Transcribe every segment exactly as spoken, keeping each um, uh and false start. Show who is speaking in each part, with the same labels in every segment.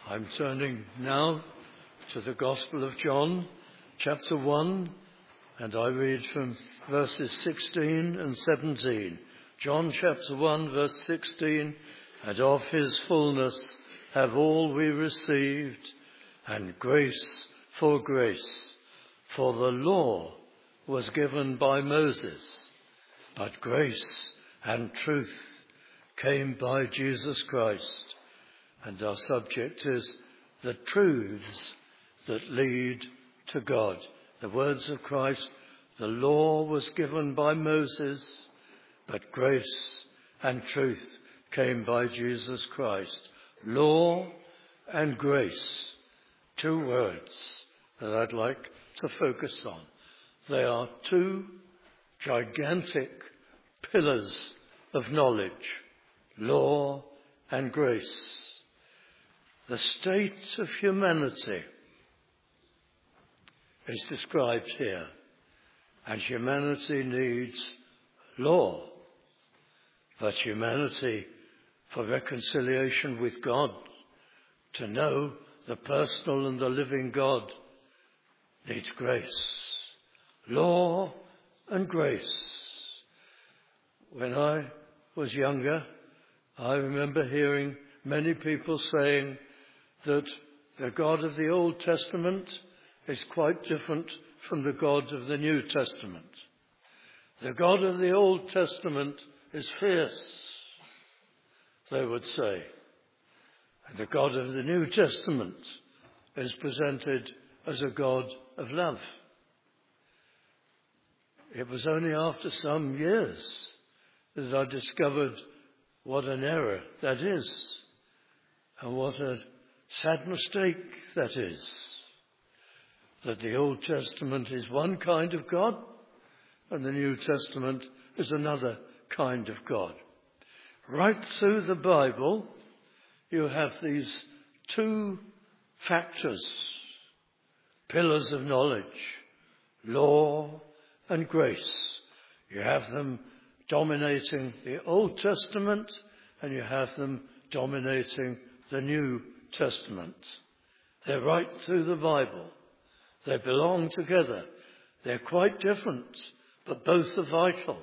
Speaker 1: I'm turning now to the Gospel of John, chapter one, and I read from verses sixteen and seventeen. John chapter one, verse sixteen, and of his fullness have all we received, and grace for grace. For the law was given by Moses, but grace and truth came by Jesus Christ. And our subject is the truths that lead to God. The words of Christ, the law was given by Moses, but grace and truth came by Jesus Christ. Law and grace, two words that I'd like to focus on. They are two gigantic pillars of knowledge, law and grace. The state of humanity is described here, and humanity needs law, but humanity, for reconciliation with God, to know the personal and the living God, needs grace. Law and grace. When I was younger, I remember hearing many people saying that the God of the Old Testament is quite different from the God of the New Testament. The God of the Old Testament is fierce, they would say. And the God of the New Testament is presented as a God of love. It was only after some years that I discovered what an error that is, and what a sad mistake that is. That the Old Testament is one kind of God, and the New Testament is another kind of God. Right through the Bible, you have these two factors, pillars of knowledge, law and grace. You have them dominating the Old Testament, and you have them dominating the New Testament. They're right through the Bible. They belong together. They're quite different, but both are vital.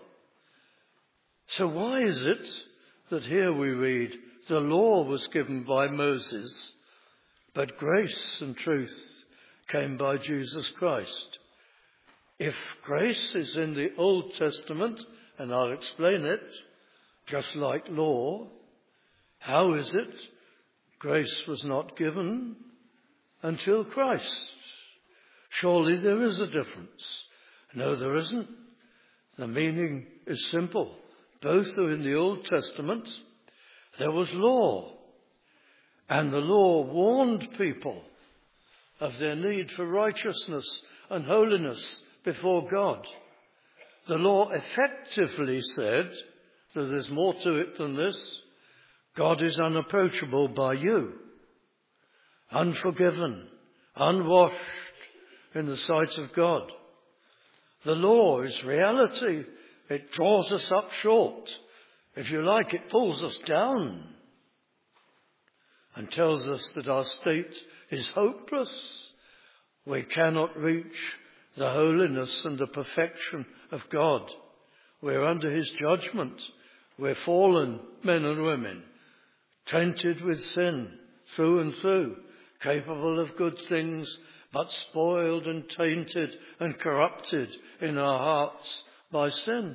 Speaker 1: So why is it that here we read, the law was given by Moses, but grace and truth came by Jesus Christ? If grace is in the Old Testament, and I'll explain it, just like law, how is it grace was not given until Christ? Surely there is a difference. No, there isn't. The meaning is simple. Both are in the Old Testament. There was law, and the law warned people of their need for righteousness and holiness before God. The law effectively said, so there's more to it than this, God is unapproachable by you, unforgiven, unwashed in the sight of God. The law is reality. It draws us up short. If you like, it pulls us down and tells us that our state is hopeless. We cannot reach the holiness and the perfection of God. We're under his judgment. We're fallen men and women, tainted with sin through and through, capable of good things, but spoiled and tainted and corrupted in our hearts by sin.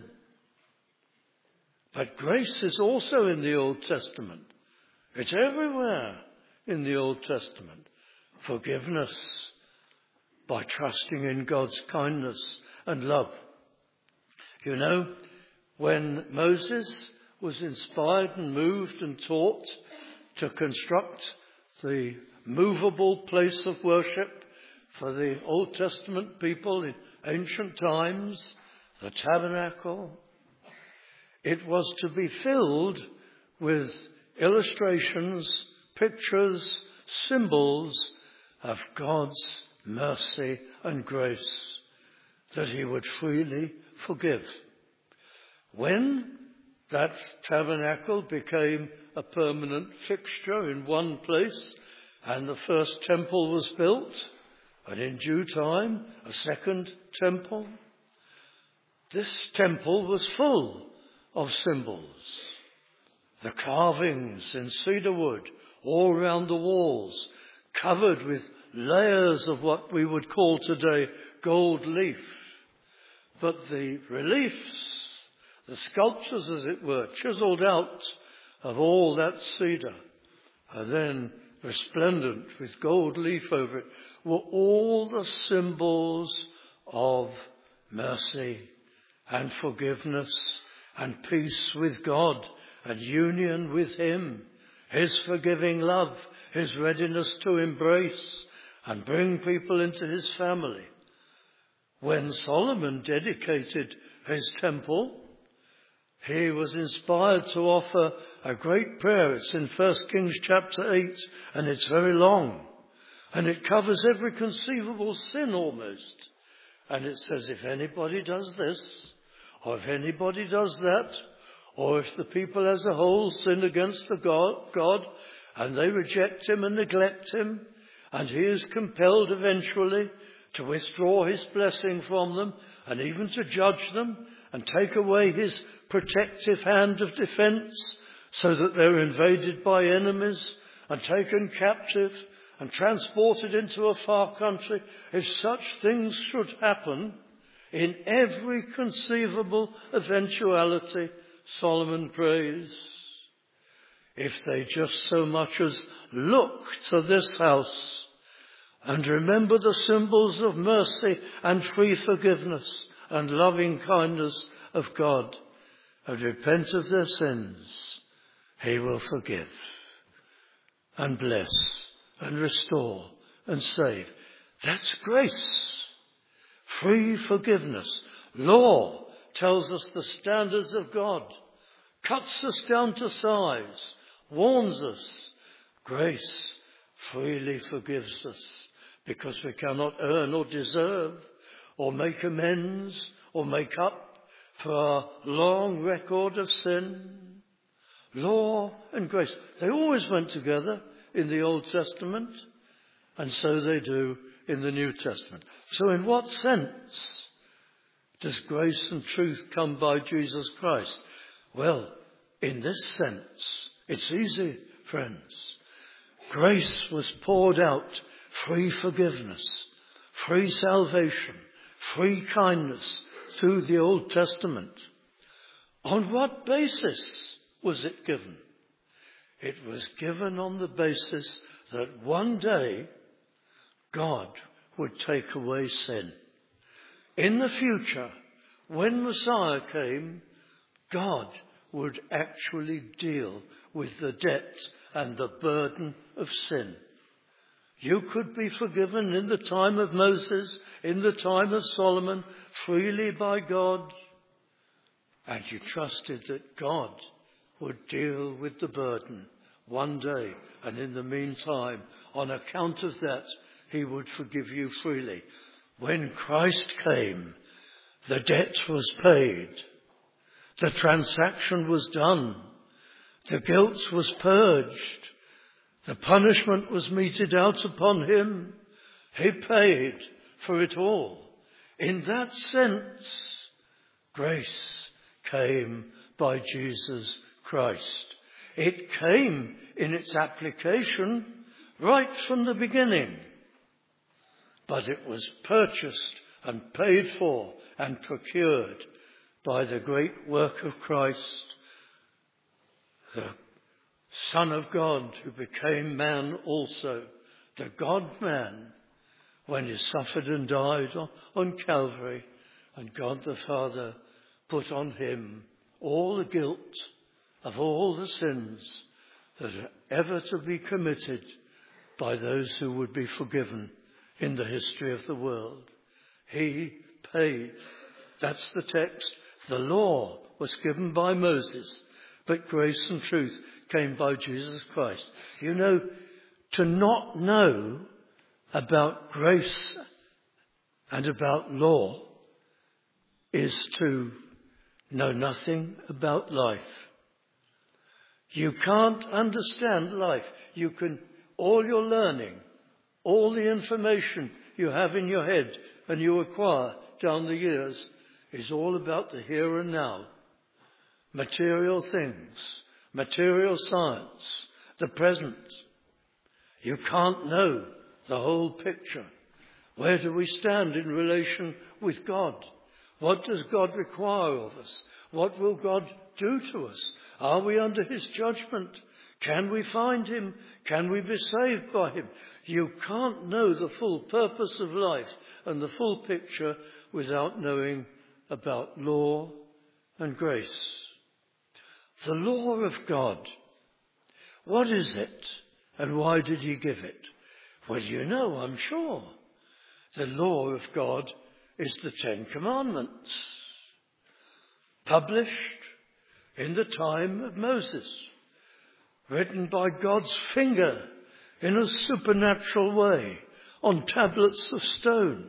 Speaker 1: But grace is also in the Old Testament. It's everywhere in the Old Testament. Forgiveness by trusting in God's kindness and love. You know, when Moses was inspired and moved and taught to construct the movable place of worship for the Old Testament people in ancient times, the tabernacle, it was to be filled with illustrations, pictures, symbols of God's mercy and grace, that he would freely forgive. When that tabernacle became a permanent fixture in one place, And the first temple was built, and in due time, a second temple. This temple was full of symbols. The carvings in cedar wood all round the walls, covered with layers of what we would call today gold leaf. But the reliefs, the sculptures as it were, chiselled out of all that cedar, and then resplendent with gold leaf over it, were all the symbols of mercy and forgiveness and peace with God and union with him, his forgiving love, his readiness to embrace and bring people into his family. When Solomon dedicated his temple, he was inspired to offer a great prayer. It's in First Kings chapter eight, and it's very long. And it covers every conceivable sin almost. And it says, if anybody does this, or if anybody does that, or if the people as a whole sin against the God, God, and they reject him and neglect him, and he is compelled eventually to withdraw his blessing from them, and even to judge them, and take away his protective hand of defence, so that they're invaded by enemies, and taken captive, and transported into a far country. If such things should happen, in every conceivable eventuality, Solomon prays, if they just so much as look to this house and remember the symbols of mercy and free forgiveness and loving kindness of God, and repent of their sins, he will forgive and bless and restore and save. That's grace. Free forgiveness. Law tells us the standards of God, cuts us down to size, warns us. Grace freely forgives us because we cannot earn or deserve or make amends or make up for our long record of sin. Law and grace, they always went together in the Old Testament, and so they do in the New Testament. So in what sense does grace and truth come by Jesus Christ? Well, in this sense, it's easy, friends. Grace was poured out, free forgiveness, free salvation, free kindness through the Old Testament. On what basis was it given? It was given on the basis that one day God would take away sin. In the future, when Messiah came, God would actually deal with the debt and the burden of sin. You could be forgiven in the time of Moses, in the time of Solomon, freely by God, and you trusted that God would deal with the burden one day, and in the meantime, on account of that, he would forgive you freely. When Christ came, the debt was paid. The transaction was done. The guilt was purged. The punishment was meted out upon him. He paid for it all. In that sense, grace came by Jesus Christ. It came in its application right from the beginning. But it was purchased and paid for and procured by the great work of Christ, the Son of God who became man also, the God-man, when he suffered and died on Calvary, and God the Father put on him all the guilt of all the sins that are ever to be committed by those who would be forgiven in the history of the world. He paid. That's the text. The law was given by Moses, but grace and truth came by Jesus Christ. You know, to not know about grace and about law is to know nothing about life. You can't understand life. You can all your learning, all the information you have in your head and you acquire down the years is all about the here and now. Material things, material science, the present. You can't know the whole picture. Where do we stand in relation with God? What does God require of us? What will God do to us? Are we under his judgment? Can we find him? Can we be saved by him? You can't know the full purpose of life and the full picture without knowing about law and grace. The law of God. What is it and why did he give it? Well, you know, I'm sure. The law of God is the Ten Commandments, published in the time of Moses, written by God's finger in a supernatural way on tablets of stone.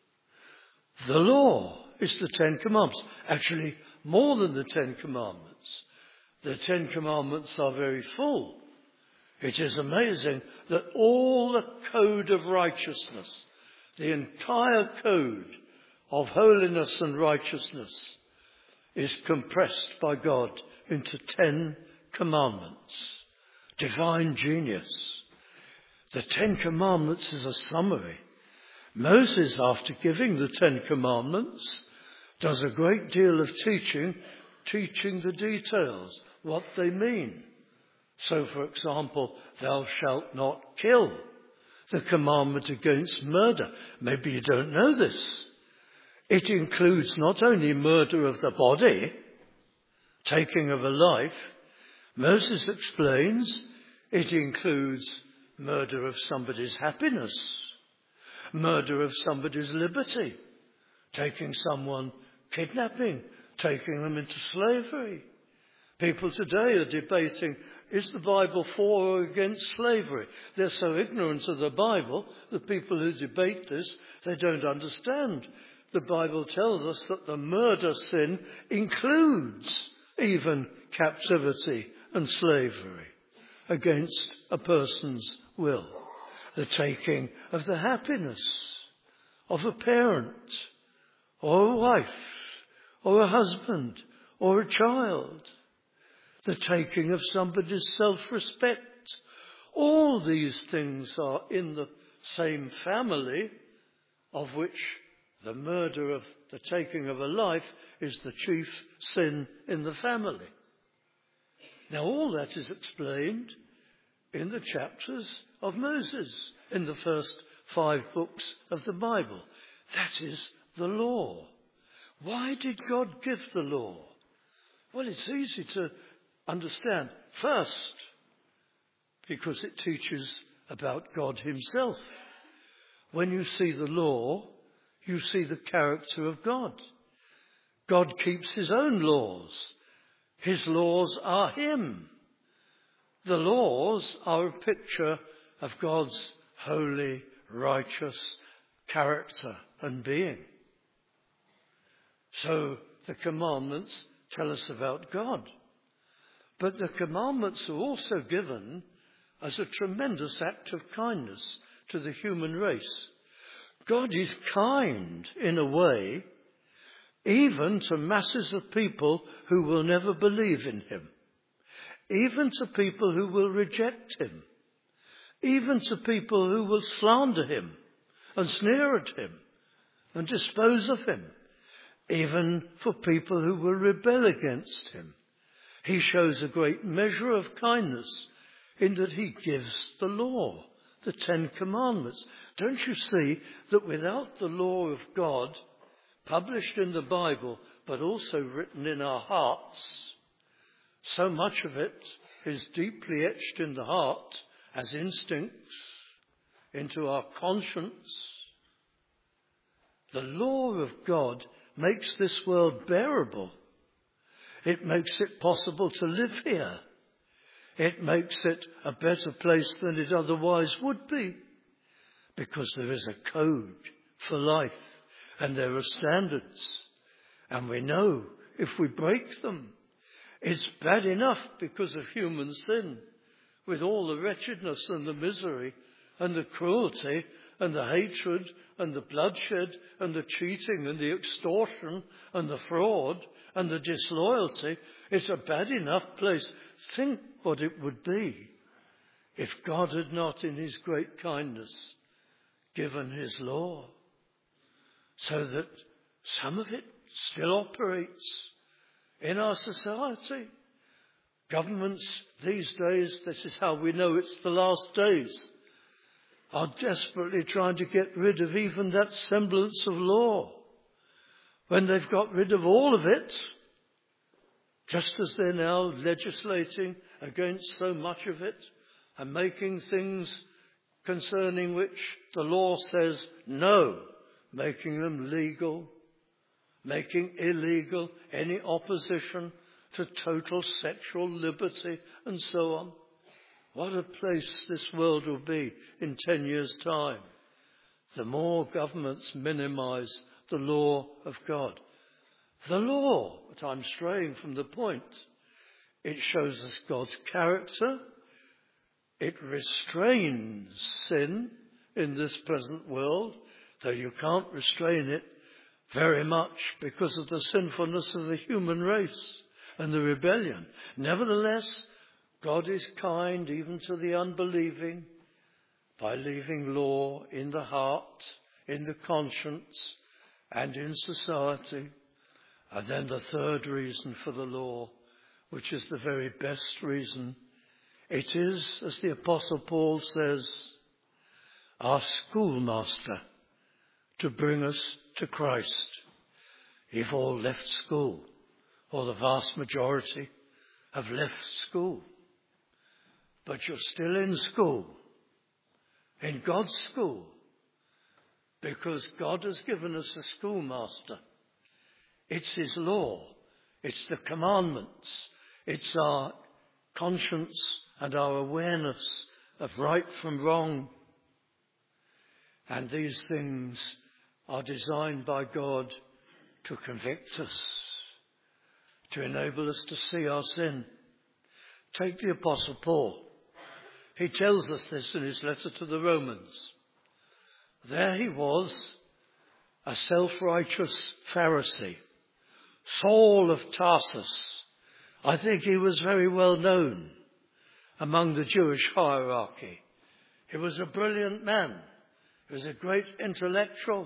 Speaker 1: The law is the Ten Commandments. Actually, more than the Ten Commandments. The Ten Commandments are very full. It is amazing that all the code of righteousness, the entire code of holiness and righteousness, is compressed by God into Ten Commandments. Divine genius. The Ten Commandments is a summary. Moses, after giving the Ten Commandments, does a great deal of teaching, teaching the details, what they mean. So, for example, thou shalt not kill, the commandment against murder. Maybe you don't know this. It includes not only murder of the body, taking of a life. Moses explains it includes murder of somebody's happiness, murder of somebody's liberty, taking someone, kidnapping, taking them into slavery. People today are debating, is the Bible for or against slavery? They're so ignorant of the Bible, the people who debate this, they don't understand. The Bible tells us that the murder sin includes even captivity and slavery against a person's will. The taking of the happiness of a parent or a wife or a husband or a child. The taking of somebody's self-respect. All these things are in the same family, of which the murder of the taking of a life is the chief sin in the family. Now all that is explained in the chapters of Moses, in the first five books of the Bible. That is the law. Why did God give the law? Well, it's easy to understand. First, because it teaches about God himself. When you see the law, you see the character of God. God keeps his own laws. His laws are him. The laws are a picture of God's holy, righteous character and being. So the commandments tell us about God. But the commandments are also given as a tremendous act of kindness to the human race. God is kind in a way, even to masses of people who will never believe in him, even to people who will reject him, even to people who will slander him and sneer at him and dispose of him, even for people who will rebel against him. He shows a great measure of kindness in that he gives the law, the Ten Commandments. Don't you see that without the law of God, published in the Bible, but also written in our hearts, so much of it is deeply etched in the heart as instincts, into our conscience. The law of God makes this world bearable. It makes it possible to live here. It makes it a better place than it otherwise would be, because there is a code for life and there are standards. And we know if we break them, it's bad enough because of human sin. with all the wretchedness and the misery and the cruelty and the hatred and the bloodshed and the cheating and the extortion and the fraud and the disloyalty, it's a bad enough place. Think what it would be if God had not, in his great kindness, given his law, so that some of it still operates in our society. Governments these days, this is how we know it's the last days, are desperately trying to get rid of even that semblance of law. When they've got rid of all of it, just as they're now legislating against so much of it and making things concerning which the law says no, making them legal, making illegal any opposition to total sexual liberty and so on. What a place this world will be in ten years' time. The more governments minimize the law of God. The law, but I'm straying from the point. It shows us God's character. It restrains sin in this present world, though you can't restrain it very much because of the sinfulness of the human race and the rebellion. Nevertheless, God is kind even to the unbelieving by leaving law in the heart, in the conscience, and in society. And then the third reason for the law, which is the very best reason, it is, as the Apostle Paul says, our schoolmaster to bring us to Christ. You've all left school, or the vast majority have left school. But you're still in school, in God's school, because God has given us a schoolmaster. It's his law, it's the commandments, it's our conscience and our awareness of right from wrong. And these things are designed by God to convict us, to enable us to see our sin. Take the Apostle Paul. He tells us this in his letter to the Romans. There he was, a self-righteous Pharisee, Saul of Tarsus. I think he was very well known among the Jewish hierarchy. He was a brilliant man. He was a great intellectual.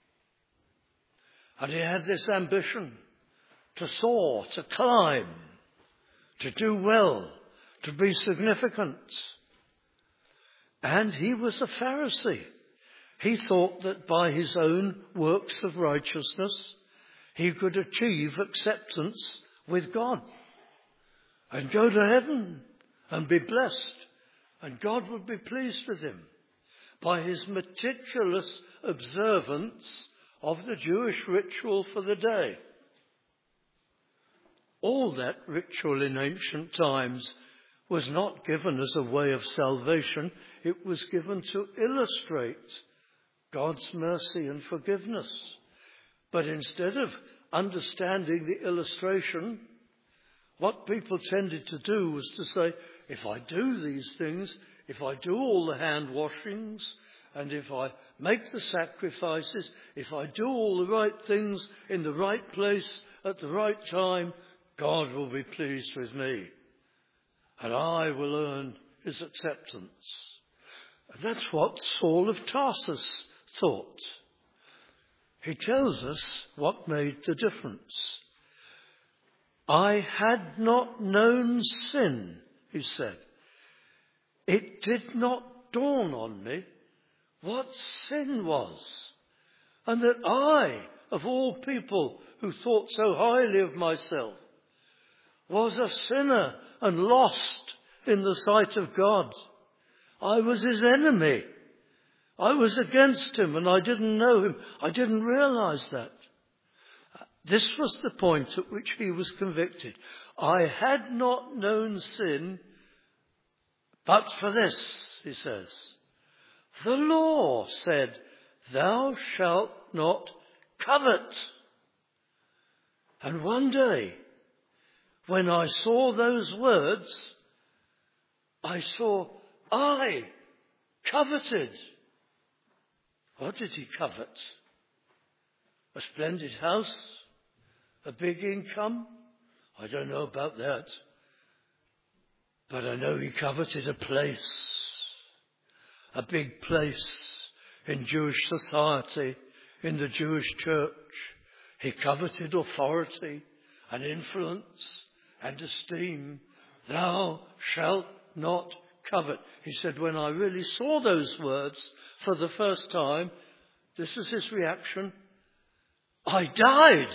Speaker 1: And he had this ambition to soar, to climb, to do well, to be significant. And he was a Pharisee. He thought that by his own works of righteousness, he could achieve acceptance with God and go to heaven and be blessed. And God would be pleased with him by his meticulous observance of the Jewish ritual for the day. All that ritual in ancient times was not given as a way of salvation. It was given to illustrate God's mercy and forgiveness. But instead of understanding the illustration, what people tended to do was to say, if I do these things, if I do all the hand washings, and if I make the sacrifices, if I do all the right things in the right place at the right time, God will be pleased with me, and I will earn his acceptance. And that's what Saul of Tarsus thought. He tells us what made the difference. I had not known sin, he said. It did not dawn on me what sin was, and that I, of all people who thought so highly of myself, was a sinner and lost in the sight of God. I was his enemy. I was against him and I didn't know him. I didn't realize that. This was the point at which he was convicted. I had not known sin, but for this, he says. The law said, thou shalt not covet. And one day, when I saw those words, I saw I coveted. What did he covet? A splendid house? A big income? I don't know about that. But I know he coveted a place. A big place in Jewish society, in the Jewish church. He coveted authority and influence and esteem. Thou shalt not covet. He said, when I really saw those words for the first time, this is his reaction. I died.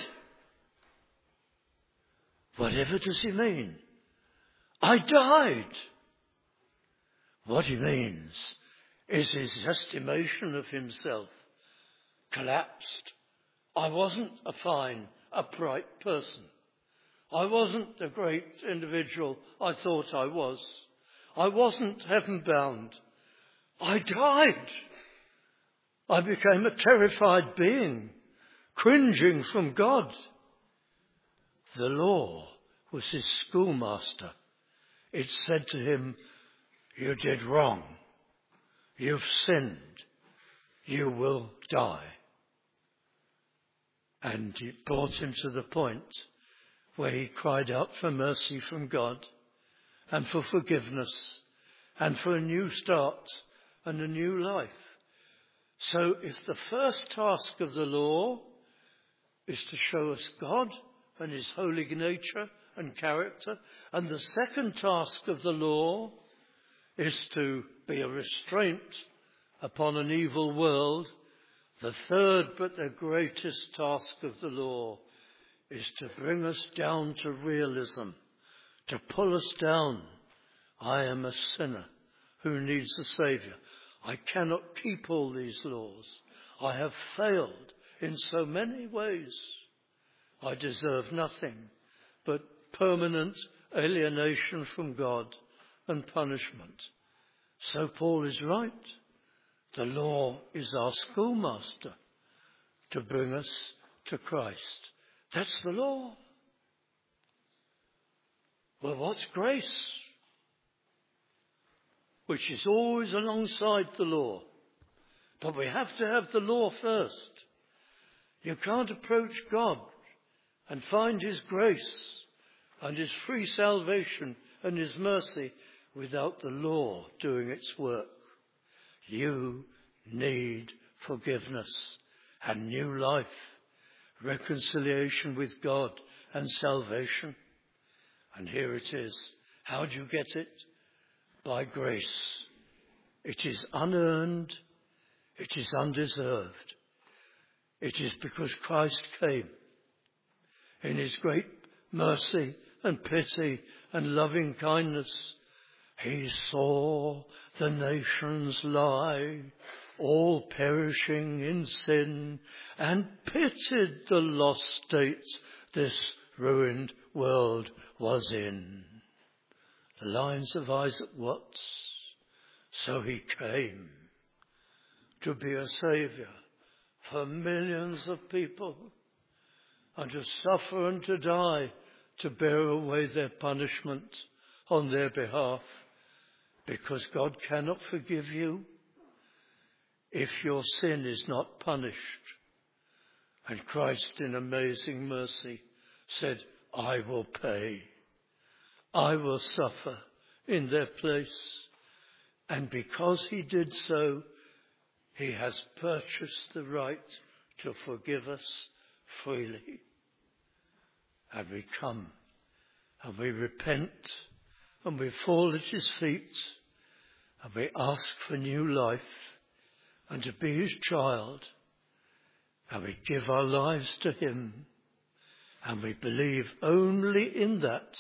Speaker 1: Whatever does he mean? I died. What he means is his estimation of himself collapsed. I wasn't a fine, upright person. I wasn't the great individual I thought I was. I wasn't heaven-bound. I died. I became a terrified being, cringing from God. The law was his schoolmaster. It said to him, you did wrong. You've sinned. You will die. And it brought him to the point where he cried out for mercy from God and for forgiveness and for a new start and a new life. So if the first task of the law is to show us God and his holy nature and character, and the second task of the law is to be a restraint upon an evil world, the third but the greatest task of the law is to bring us down to realism, to pull us down. I am a sinner who needs a Saviour. I cannot keep all these laws. I have failed in so many ways. I deserve nothing but permanent alienation from God and punishment. So Paul is right. The law is our schoolmaster to bring us to Christ. That's the law. Well, what's grace? Which is always alongside the law. But we have to have the law first. You can't approach God and find his grace and his free salvation and his mercy without the law doing its work. You need forgiveness and new life, reconciliation with God and salvation. And here it is. How do you get it? By grace. It is unearned. It is undeserved. It is because Christ came in his great mercy and pity and loving kindness. He saw the nations lie, all perishing in sin, and pitied the lost state this ruined world was in. The lines of Isaac Watts. So he came to be a saviour for millions of people, and to suffer and to die to bear away their punishment on their behalf, because God cannot forgive you if your sin is not punished. And Christ in amazing mercy said, I will pay. I will suffer in their place. And because he did so, he has purchased the right to forgive us freely. And we come and we repent and we fall at his feet and we ask for new life and to be his child. And we give our lives to him. And we believe only in that,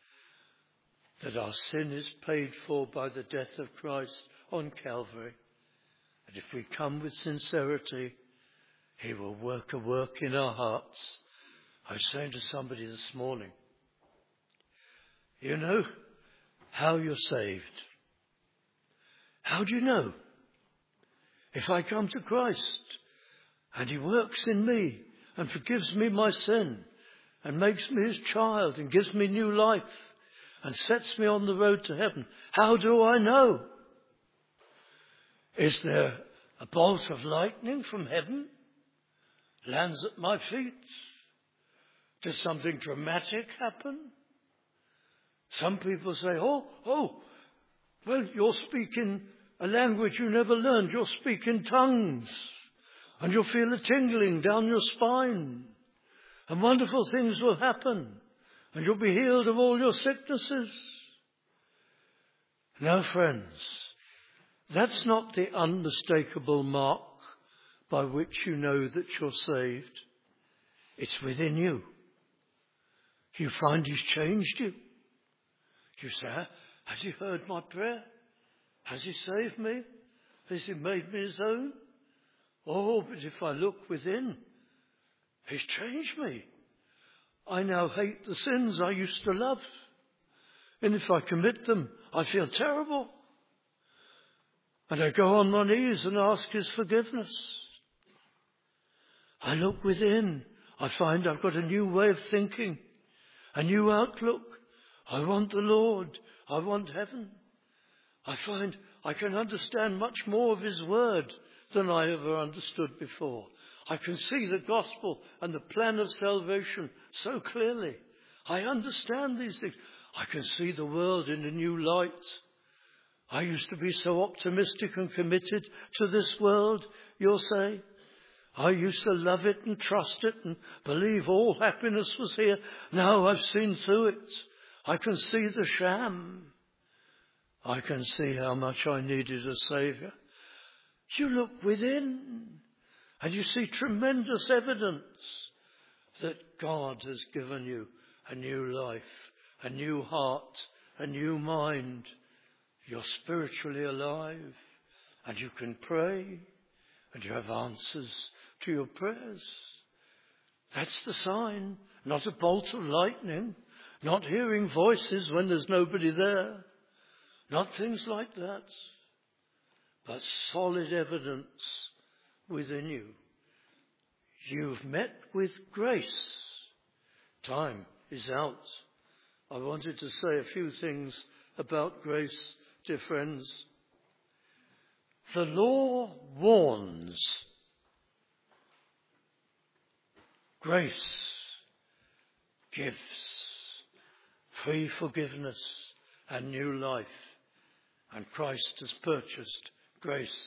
Speaker 1: that our sin is paid for by the death of Christ on Calvary. And if we come with sincerity, he will work a work in our hearts. I was saying to somebody this morning, you know how you're saved. How do you know? If I come to Christ and he works in me and forgives me my sin and makes me his child and gives me new life and sets me on the road to heaven. How do I know? Is there a bolt of lightning from heaven? Lands at my feet? Does something dramatic happen? Some people say, oh, oh, well, you're speaking a language you never learned. You're speaking tongues. And you'll feel a tingling down your spine. And wonderful things will happen. And you'll be healed of all your sicknesses. No, friends, that's not the unmistakable mark by which you know that you're saved. It's within you. You find he's changed you. You say, has he heard my prayer? Has he saved me? Has he made me his own? Oh, but if I look within, he's changed me. I now hate the sins I used to love. And if I commit them, I feel terrible. And I go on my knees and ask his forgiveness. I look within. I find I've got a new way of thinking, a new outlook. I want the Lord. I want heaven. I find I can understand much more of his word than I ever understood before. I can see the gospel and the plan of salvation so clearly. I understand these things. I can see the world in a new light. I used to be so optimistic and committed to this world, you'll say. I used to love it and trust it and believe all happiness was here. Now I've seen through it. I can see the sham. I can see how much I needed a saviour. You look within and you see tremendous evidence that God has given you a new life, a new heart, a new mind. You're spiritually alive and you can pray and you have answers to your prayers. That's the sign, not a bolt of lightning, not hearing voices when there's nobody there, not things like that, but solid evidence within you. You've met with grace. Time is out. I wanted to say a few things about grace, dear friends. The law warns. Grace gives free forgiveness and new life. And Christ has purchased grace.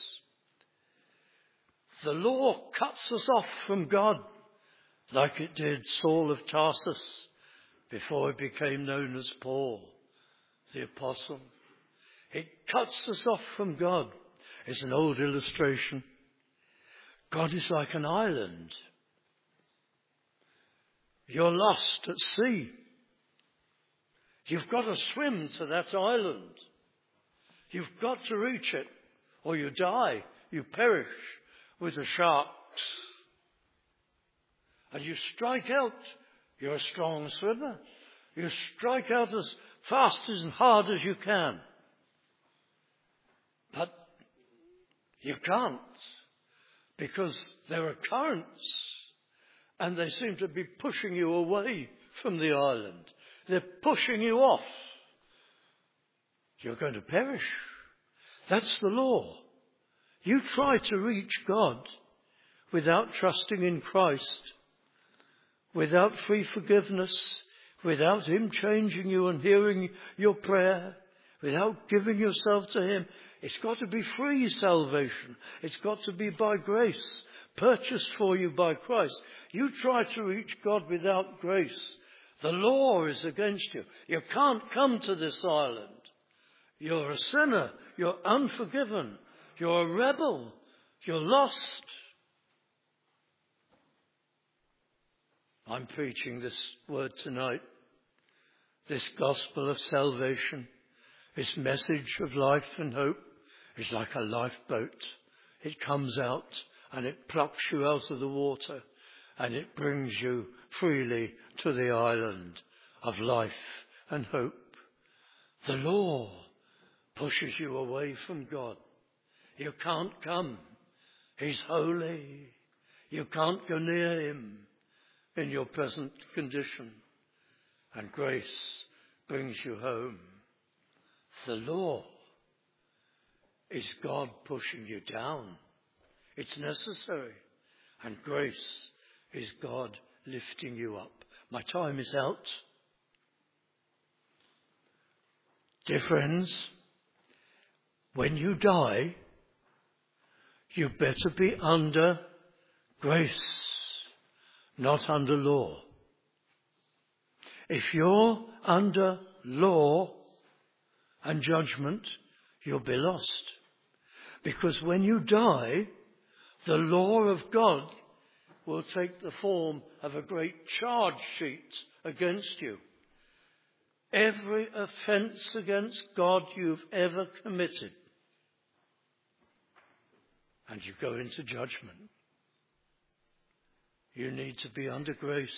Speaker 1: The law cuts us off from God like it did Saul of Tarsus before he became known as Paul, the apostle. It cuts us off from God. It's an old illustration. God is like an island. You're lost at sea. You've got to swim to that island. You've got to reach it, or you die. You perish with the sharks. And you strike out. You're a strong swimmer. You strike out as fast and hard as you can. But you can't, because there are currents and they seem to be pushing you away from the island. They're pushing you off. You're going to perish. That's the law. You try to reach God without trusting in Christ, without free forgiveness, without him changing you and hearing your prayer, without giving yourself to him. It's got to be free salvation. It's got to be by grace, purchased for you by Christ. You try to reach God without grace, the law is against you. You can't come to this island. You're a sinner. You're unforgiven. You're a rebel. You're lost. I'm preaching this word tonight, this gospel of salvation, this message of life and hope is like a lifeboat. It comes out and it plucks you out of the water and it brings you freely to the island of life and hope. The law pushes you away from God. You can't come. He's holy. You can't go near him in your present condition. And grace brings you home. The law is God pushing you down. It's necessary. And grace is God lifting you up. My time is out. Dear friends, when you die, you better be under grace, not under law. If you're under law and judgment, you'll be lost. Because when you die, the law of God will take the form of a great charge sheet against you. Every offence against God you've ever committed. And you go into judgment. You need to be under grace.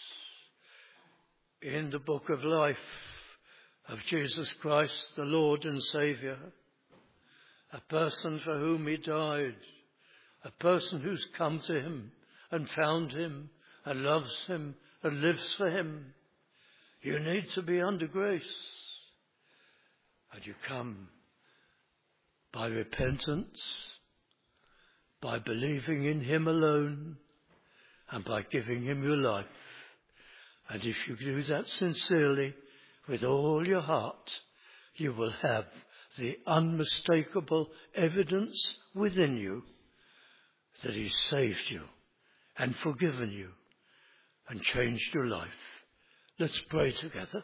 Speaker 1: In the book of life of Jesus Christ, the Lord and Saviour, a person for whom he died, a person who's come to him and found him and loves him and lives for him. You need to be under grace. And you come by repentance, by believing in him alone, and by giving him your life. And if you do that sincerely, with all your heart, you will have the unmistakable evidence within you that he's saved you and forgiven you and changed your life. Let's pray together.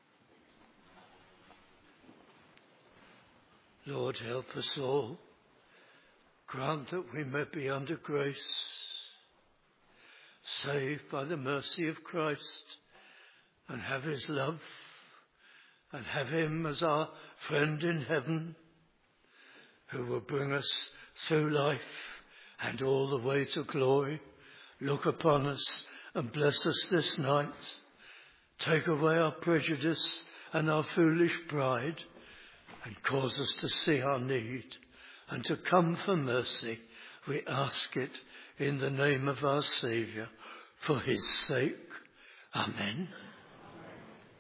Speaker 1: Lord, help us all. Grant that we may be under grace, saved by the mercy of Christ, and have his love, and have him as our friend in heaven, who will bring us through life and all the way to glory. Look upon us and bless us this night. Take away our prejudice and our foolish pride, and cause us to see our need and to come for mercy. We ask it in the name of our Saviour, for his sake. Amen.